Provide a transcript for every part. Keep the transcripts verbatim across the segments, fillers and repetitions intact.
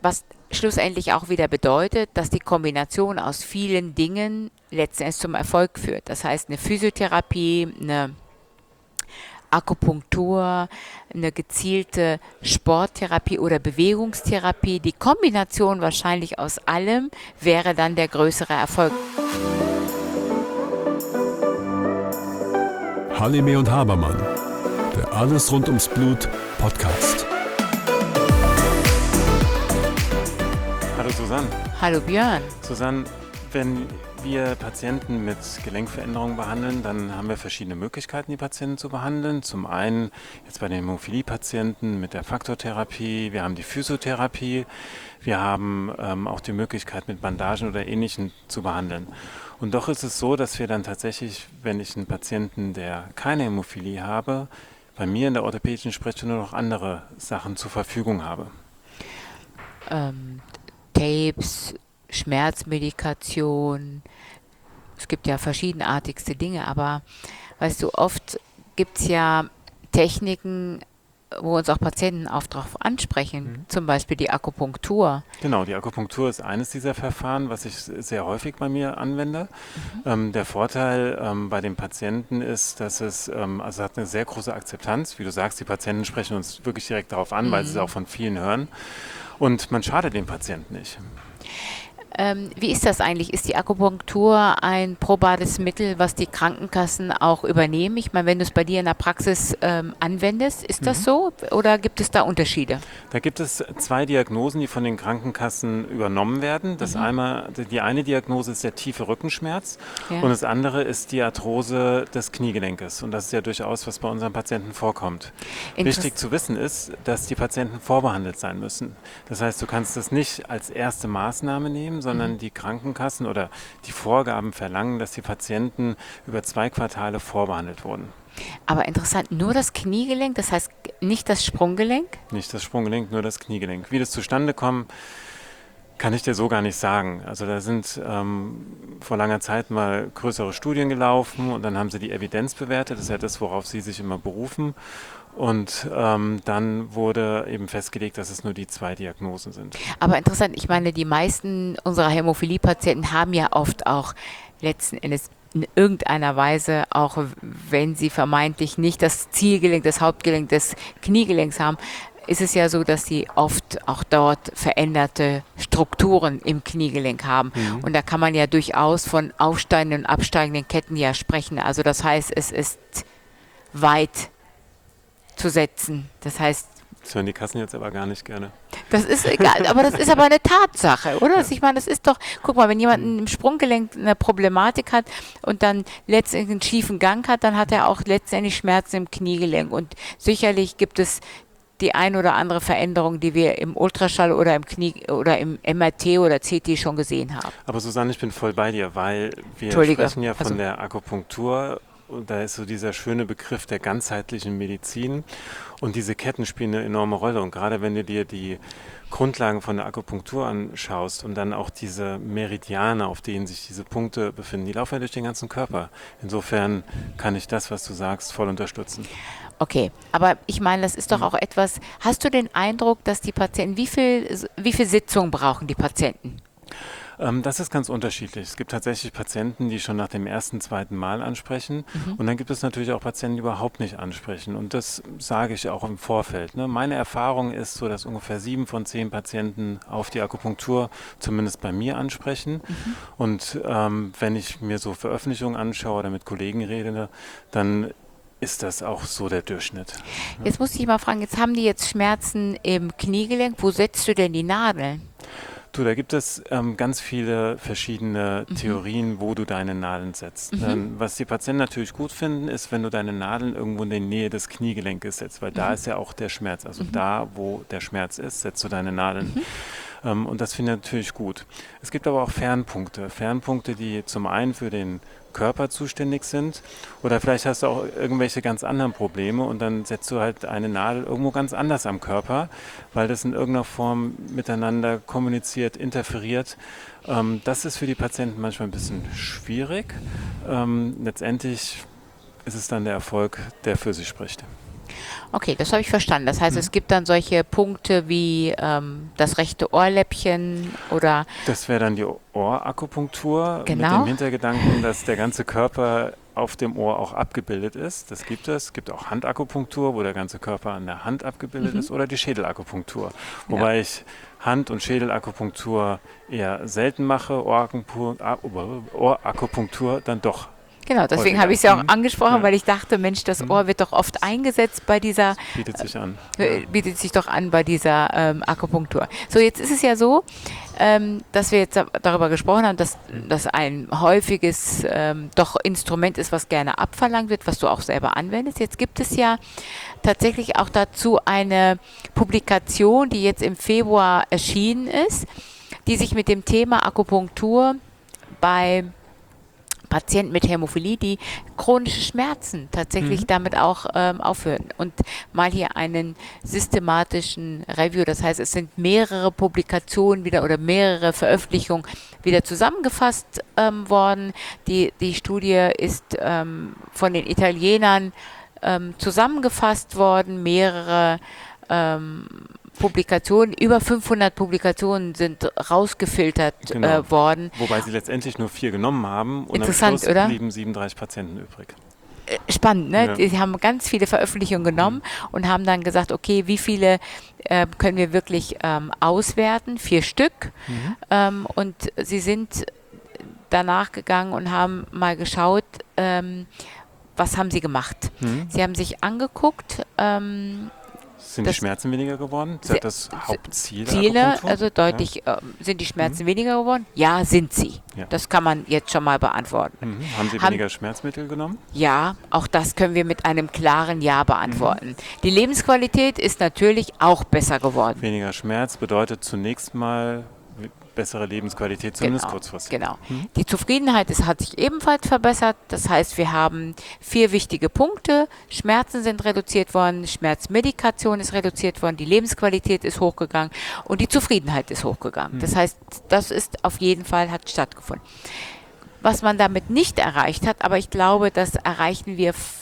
Was schlussendlich auch wieder bedeutet, dass die Kombination aus vielen Dingen letzten Endes zum Erfolg führt. Das heißt, eine Physiotherapie, eine Akupunktur, eine gezielte Sporttherapie oder Bewegungstherapie, die Kombination wahrscheinlich aus allem wäre dann der größere Erfolg. Halime und Habermann, der Alles rund ums Blut Podcast. Hallo Susanne. Hallo Björn. Susanne, wenn wir Patienten mit Gelenkveränderungen behandeln, dann haben wir verschiedene Möglichkeiten, die Patienten zu behandeln. Zum einen jetzt bei den Hämophilie-Patienten mit der Faktortherapie, wir haben die Physiotherapie, wir haben ähm, auch die Möglichkeit mit Bandagen oder Ähnlichem zu behandeln. Und doch ist es so, dass wir dann tatsächlich, wenn ich einen Patienten, der keine Hämophilie habe, bei mir in der orthopädischen Sprechstunde noch andere Sachen zur Verfügung habe. Ähm, Tapes, Schmerzmedikation, es gibt ja verschiedenartigste Dinge, aber weißt du, oft gibt es ja Techniken, wo uns auch Patienten auch darauf ansprechen, mhm. zum Beispiel die Akupunktur. Genau, die Akupunktur ist eines dieser Verfahren, was ich sehr häufig bei mir anwende. Mhm. Ähm, der Vorteil ähm, bei den Patienten ist, dass es, ähm, also hat eine sehr große Akzeptanz. Wie du sagst, die Patienten sprechen uns wirklich direkt darauf an, mhm. weil sie es auch von vielen hören. Und man schadet dem Patienten nicht. Ähm, wie ist das eigentlich? Ist die Akupunktur ein probates Mittel, was die Krankenkassen auch übernehmen? Ich meine, wenn du es bei dir in der Praxis ähm, anwendest, ist das mhm. so oder gibt es da Unterschiede? Da gibt es zwei Diagnosen, die von den Krankenkassen übernommen werden. Das mhm. einmal, die eine Diagnose ist der tiefe Rückenschmerz ja. und das andere ist die Arthrose des Kniegelenkes. Und das ist ja durchaus, was bei unseren Patienten vorkommt. Wichtig zu wissen ist, dass die Patienten vorbehandelt sein müssen. Das heißt, du kannst das nicht als erste Maßnahme nehmen, sondern mhm. die Krankenkassen oder die Vorgaben verlangen, dass die Patienten über zwei Quartale vorbehandelt wurden. Aber interessant, nur das Kniegelenk, das heißt nicht das Sprunggelenk? Nicht das Sprunggelenk, nur das Kniegelenk. Wie das zustande kommt, kann ich dir so gar nicht sagen. Also da sind ähm, vor langer Zeit mal größere Studien gelaufen und dann haben sie die Evidenz bewertet. Das ist ja das, worauf sie sich immer berufen. Und ähm, dann wurde eben festgelegt, dass es nur die zwei Diagnosen sind. Aber interessant, ich meine, die meisten unserer Hämophilie-Patienten haben ja oft auch letzten Endes in irgendeiner Weise, auch wenn sie vermeintlich nicht das Zielgelenk, das Hauptgelenk des Kniegelenks haben, ist es ja so, dass sie oft auch dort veränderte Strukturen im Kniegelenk haben. Mhm. Und da kann man ja durchaus von aufsteigenden und absteigenden Ketten ja sprechen. Also das heißt, es ist weit zu setzen. Das heißt, das hören die Kassen jetzt aber gar nicht gerne. Das ist egal, aber das ist aber eine Tatsache, oder? Ja. Ich meine, das ist doch, guck mal, wenn jemand im Sprunggelenk eine Problematik hat und dann letztendlich einen schiefen Gang hat, dann hat er auch letztendlich Schmerzen im Kniegelenk. Und sicherlich gibt es die ein oder andere Veränderung, die wir im Ultraschall oder im Knie oder im M R T oder C T schon gesehen haben. Aber Susanne, ich bin voll bei dir, weil wir sprechen ja von also. der Akupunktur. Und da ist so dieser schöne Begriff der ganzheitlichen Medizin und diese Ketten spielen eine enorme Rolle. Und gerade wenn du dir die Grundlagen von der Akupunktur anschaust und dann auch diese Meridiane, auf denen sich diese Punkte befinden, die laufen ja durch den ganzen Körper. Insofern kann ich das, was du sagst, voll unterstützen. Okay, aber ich meine, das ist doch auch etwas, hast du den Eindruck, dass die Patienten, wie viel, wie viel Sitzung brauchen die Patienten? Das ist ganz unterschiedlich. Es gibt tatsächlich Patienten, die schon nach dem ersten, zweiten Mal ansprechen. Mhm. Und dann gibt es natürlich auch Patienten, die überhaupt nicht ansprechen. Und das sage ich auch im Vorfeld. Ne? Meine Erfahrung ist so, dass ungefähr sieben von zehn Patienten auf die Akupunktur zumindest bei mir ansprechen. Mhm. Und ähm, wenn ich mir so Veröffentlichungen anschaue oder mit Kollegen rede, dann ist das auch so der Durchschnitt. Ja? Jetzt muss ich mal fragen, jetzt haben die jetzt Schmerzen im Kniegelenk. Wo setzt du denn die Nadeln? Du, da gibt es ähm, ganz viele verschiedene mhm. Theorien, wo du deine Nadeln setzt. Mhm. Ähm, was die Patienten natürlich gut finden, ist, wenn du deine Nadeln irgendwo in der Nähe des Kniegelenkes setzt, weil mhm. da ist ja auch der Schmerz. Also mhm. da, wo der Schmerz ist, setzt du deine Nadeln. Mhm. Ähm, und das finde ich natürlich gut. Es gibt aber auch Fernpunkte. Fernpunkte, die zum einen für den Körper zuständig sind oder vielleicht hast du auch irgendwelche ganz anderen Probleme und dann setzt du halt eine Nadel irgendwo ganz anders am Körper, weil das in irgendeiner Form miteinander kommuniziert, interferiert. Ähm, das ist für die Patienten manchmal ein bisschen schwierig. Ähm, letztendlich ist es dann der Erfolg, der für sie spricht. Okay, das habe ich verstanden. Das heißt, Mhm. es gibt dann solche Punkte wie ähm, das rechte Ohrläppchen oder Das wäre dann die Ohrakupunktur mit genau. dem Hintergedanken, dass der ganze Körper auf dem Ohr auch abgebildet ist. Das gibt es. Es gibt auch Handakupunktur, wo der ganze Körper an der Hand abgebildet Mhm. ist, oder die Schädelakupunktur. Ja. Wobei ich Hand- und Schädelakupunktur eher selten mache, Ohrakupunktur, ah, Ohrakupunktur dann doch. Genau, deswegen Häufiger. habe ich es ja auch Mhm. angesprochen, Ja. weil ich dachte, Mensch, das Mhm. Ohr wird doch oft eingesetzt bei dieser, Bietet sich an. äh, bietet sich doch an bei dieser ähm, Akupunktur. So, jetzt ist es ja so, ähm, dass wir jetzt da- darüber gesprochen haben, dass das ein häufiges ähm, doch Instrument ist, was gerne abverlangt wird, was du auch selber anwendest. Jetzt gibt es ja tatsächlich auch dazu eine Publikation, die jetzt im Februar erschienen ist, die sich mit dem Thema Akupunktur bei Patienten mit Hämophilie, die chronische Schmerzen tatsächlich Mhm. damit auch ähm, aufhören. Und mal hier einen systematischen Review, das heißt, es sind mehrere Publikationen wieder oder mehrere Veröffentlichungen wieder zusammengefasst ähm, worden. Die, die Studie ist ähm, von den Italienern ähm, zusammengefasst worden, mehrere ähm, Publikationen, über fünfhundert Publikationen sind rausgefiltert Genau. äh, worden. Wobei sie letztendlich nur vier genommen haben und Interessant, am Schluss oder? blieben siebenunddreißig Patienten übrig. Spannend, ne? Ja. Die haben ganz viele Veröffentlichungen genommen und haben dann gesagt, okay, wie viele äh, können wir wirklich ähm, auswerten? Vier Stück. Mhm. Ähm, und sie sind danach gegangen und haben mal geschaut, ähm, was haben sie gemacht. Mhm. Sie haben sich angeguckt, ähm, Sind Das- die Schmerzen weniger geworden? Ist Se- das das Hauptziel der Ziele, Akupunktur? also deutlich, ähm, sind die Schmerzen weniger geworden? Ja, sind sie. Ja. Das kann man jetzt schon mal beantworten. Ja. Mhm. Haben Sie Haben- weniger Schmerzmittel genommen? Ja, auch das können wir mit einem klaren Ja beantworten. Die Lebensqualität ist natürlich auch besser geworden. Weniger Schmerz bedeutet zunächst mal w- bessere Lebensqualität, zumindest Genau, kurzfristig. genau. Mhm. Die Zufriedenheit ist, hat sich ebenfalls verbessert. Das heißt, wir haben vier wichtige Punkte. Schmerzen sind reduziert worden, Schmerzmedikation ist reduziert worden, die Lebensqualität ist hochgegangen und die Zufriedenheit ist hochgegangen. Das heißt, das ist auf jeden Fall, hat stattgefunden. Was man damit nicht erreicht hat, aber ich glaube, das erreichen wir f-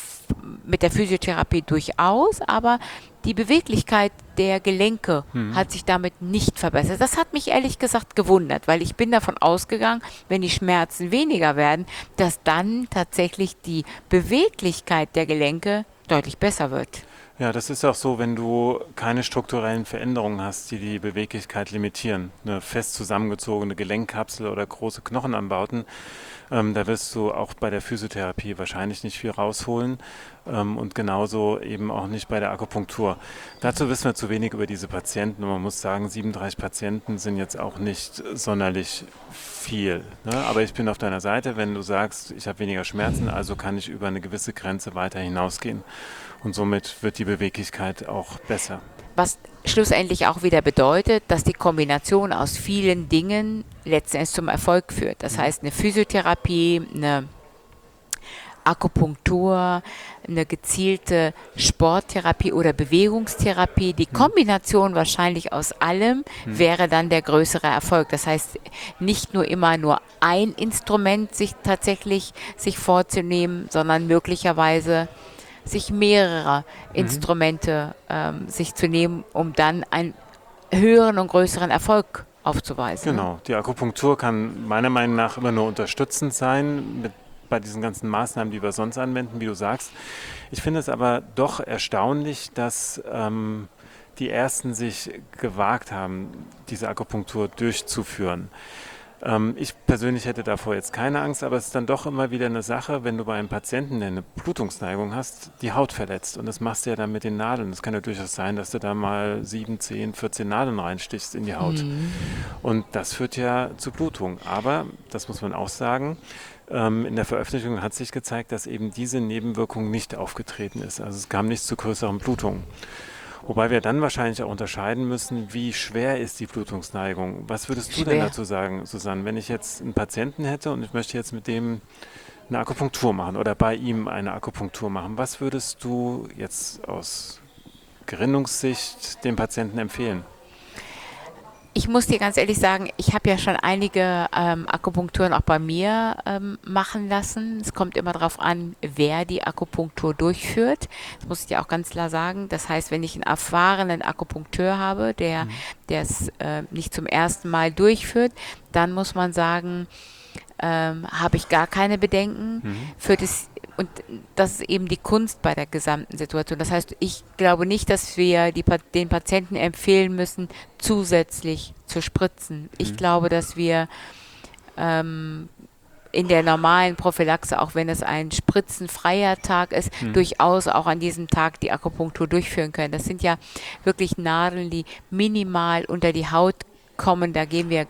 mit der Physiotherapie durchaus, aber die Beweglichkeit der Gelenke hat sich damit nicht verbessert. Das hat mich ehrlich gesagt gewundert, weil ich bin davon ausgegangen, wenn die Schmerzen weniger werden, dass dann tatsächlich die Beweglichkeit der Gelenke deutlich besser wird. Ja, das ist auch so, wenn du keine strukturellen Veränderungen hast, die die Beweglichkeit limitieren. Eine fest zusammengezogene Gelenkkapsel oder große Knochenanbauten, ähm, da wirst du auch bei der Physiotherapie wahrscheinlich nicht viel rausholen ähm, und genauso eben auch nicht bei der Akupunktur. Dazu wissen wir zu wenig über diese Patienten und man muss sagen, siebenunddreißig Patienten sind jetzt auch nicht sonderlich viel. Ne? Aber ich bin auf deiner Seite, wenn du sagst, ich habe weniger Schmerzen, also kann ich über eine gewisse Grenze weiter hinausgehen. Und somit wird die Beweglichkeit auch besser. Was schlussendlich auch wieder bedeutet, dass die Kombination aus vielen Dingen letzten Endes zum Erfolg führt. Das heißt, eine Physiotherapie, eine Akupunktur, eine gezielte Sporttherapie oder Bewegungstherapie. Die Kombination wahrscheinlich aus allem wäre dann der größere Erfolg. Das heißt, nicht nur immer nur ein Instrument sich tatsächlich sich vorzunehmen, sondern möglicherweise sich mehrere Instrumente ähm, sich zu nehmen, um dann einen höheren und größeren Erfolg aufzuweisen. Genau, die Akupunktur kann meiner Meinung nach immer nur unterstützend sein mit, bei diesen ganzen Maßnahmen, die wir sonst anwenden, wie du sagst. Ich finde es aber doch erstaunlich, dass ähm, die Ersten sich gewagt haben, diese Akupunktur durchzuführen. Ähm, ich persönlich hätte davor jetzt keine Angst, aber es ist dann doch immer wieder eine Sache, wenn du bei einem Patienten, der eine Blutungsneigung hast, die Haut verletzt. Und das machst du ja dann mit den Nadeln. Es kann ja durchaus sein, dass du da mal sieben, zehn, vierzehn Nadeln reinstichst in die Haut. Und das führt ja zu Blutung. Aber, das muss man auch sagen, ähm, in der Veröffentlichung hat sich gezeigt, dass eben diese Nebenwirkung nicht aufgetreten ist. Also es kam nicht zu größeren Blutungen. Wobei wir dann wahrscheinlich auch unterscheiden müssen, wie schwer ist die Blutungsneigung. Was würdest du denn Schwer. dazu sagen, Susanne, wenn ich jetzt einen Patienten hätte und ich möchte jetzt mit dem eine Akupunktur machen oder bei ihm eine Akupunktur machen, was würdest du jetzt aus Gerinnungssicht dem Patienten empfehlen? Ich muss dir ganz ehrlich sagen, ich habe ja schon einige ähm, Akupunkturen auch bei mir ähm, machen lassen. Es kommt immer darauf an, wer die Akupunktur durchführt. Das muss ich dir auch ganz klar sagen. Das heißt, wenn ich einen erfahrenen Akupunkteur habe, der der es äh, nicht zum ersten Mal durchführt, dann muss man sagen, ähm, habe ich gar keine Bedenken. Mhm. Für das, und das ist eben die Kunst bei der gesamten Situation. Das heißt, ich glaube nicht, dass wir die, den Patienten empfehlen müssen, zusätzlich zu spritzen. Ich Mhm. glaube, dass wir ähm, in der normalen Prophylaxe, auch wenn es ein spritzenfreier Tag ist, Mhm. durchaus auch an diesem Tag die Akupunktur durchführen können. Das sind ja wirklich Nadeln, die minimal unter die Haut kommen. Da gehen wir,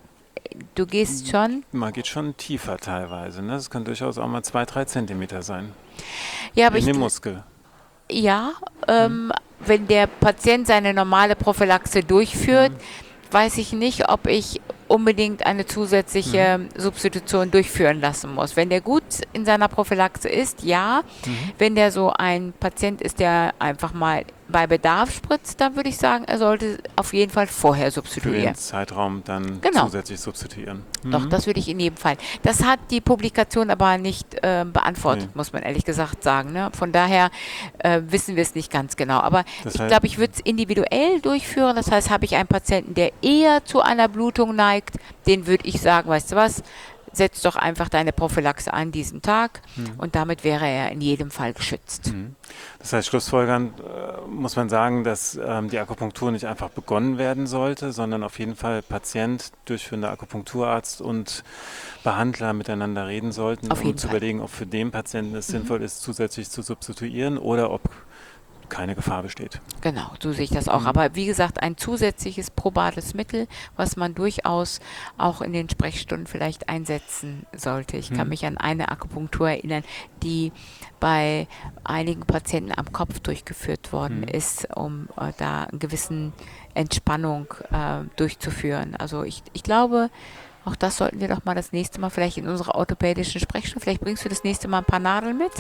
du gehst schon. Man geht schon tiefer teilweise. Ne? Das kann durchaus auch mal zwei, drei Zentimeter sein. Ja, aber In ich, den Muskel. ja, ähm, wenn der Patient seine normale Prophylaxe durchführt, weiß ich nicht, ob ich unbedingt eine zusätzliche Substitution durchführen lassen muss. Wenn der gut in seiner Prophylaxe ist, ja. Wenn der so ein Patient ist, der einfach mal bei Bedarf spritzt, dann würde ich sagen, er sollte auf jeden Fall vorher Für substituieren. den Zeitraum dann Genau. zusätzlich substituieren. Doch, Mhm. das würde ich in jedem Fall. Das hat die Publikation aber nicht äh, beantwortet, Nee. muss man ehrlich gesagt sagen. Ne? Von daher äh, wissen wir es nicht ganz genau. Aber Das ich heißt- glaube, ich würde es individuell durchführen. Das heißt, habe ich einen Patienten, der eher zu einer Blutung neigt, den würde ich sagen, weißt du was, setz doch einfach deine Prophylaxe an diesen Tag und damit wäre er in jedem Fall geschützt. Mhm. Das heißt, schlussfolgernd äh, muss man sagen, dass ähm, die Akupunktur nicht einfach begonnen werden sollte, sondern auf jeden Fall Patient, durchführender Akupunkturarzt und Behandler miteinander reden sollten, Auf um jeden zu Fall. überlegen, ob für den Patienten es sinnvoll ist, zusätzlich zu substituieren oder ob keine Gefahr besteht. Genau, so sehe ich das auch. Mhm. Aber wie gesagt, ein zusätzliches probates Mittel, was man durchaus auch in den Sprechstunden vielleicht einsetzen sollte. Ich kann Mhm. mich an eine Akupunktur erinnern, die bei einigen Patienten am Kopf durchgeführt worden Mhm. ist, um äh, da eine gewissen Entspannung äh, durchzuführen. Also ich, ich glaube, auch das sollten wir doch mal das nächste Mal vielleicht in unserer orthopädischen Sprechstunde, vielleicht bringst du das nächste Mal ein paar Nadeln mit?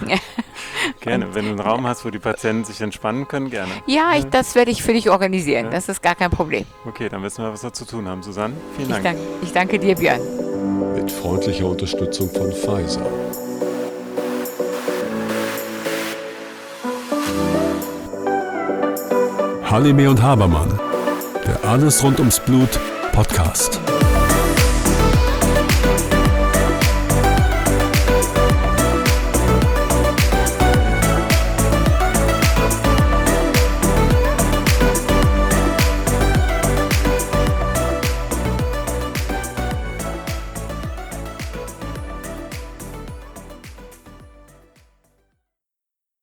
Gerne, wenn du einen Raum hast, wo die Patienten sich entspannen können, gerne. Ja, ich, das werde ich für dich organisieren. Ja. Das ist gar kein Problem. Okay, dann wissen wir, was wir zu tun haben. Susanne, vielen Ich Dank. danke, ich danke dir, Björn. Mit freundlicher Unterstützung von Pfizer. Halime und Habermann, der Alles rund ums Blut Podcast.